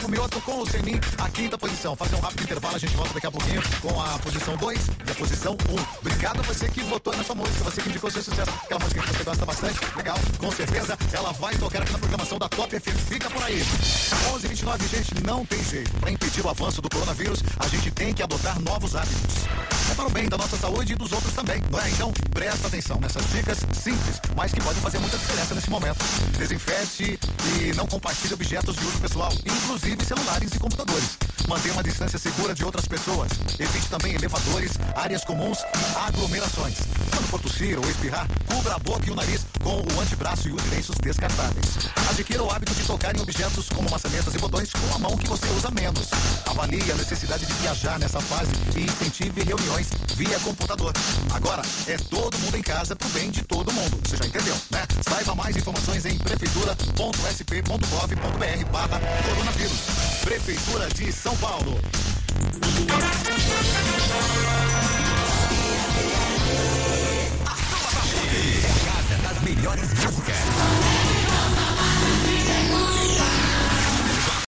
Mioto com o Semin, a quinta posição. Fazer um rápido intervalo, a gente volta daqui a pouquinho com a posição 2 e a posição 1. Obrigado a você que votou nessa música, você que indicou seu sucesso. Aquela música que você gosta bastante, legal, com certeza ela vai tocar aqui na programação da Top FM. Fica por aí. 11h29, gente, não tem jeito. Para impedir o avanço do coronavírus, a gente tem que adotar novos hábitos. É para o bem da nossa saúde e dos outros também, não é? Então, presta atenção nessas dicas simples, mas que podem fazer muita diferença nesse momento. Desinfete e não compartilhe objetos de uso pessoal, inclusive celulares e computadores. Mantenha uma distância segura de outras pessoas. Evite também elevadores, áreas comuns e aglomerações. Quando for tossir ou espirrar, cubra a boca e o nariz com o antebraço e use lenços descartáveis. Adquira o hábito de tocar em objetos como maçanetas e botões com a mão que você usa menos. Avalie a necessidade de viajar nessa fase e incentive reuniões via computador. Agora é todo mundo em casa pro bem de todo mundo. Você já entendeu, né? Saiba mais informações em prefeitura.sp.gov.br/coronavírus. Prefeitura de São Paulo.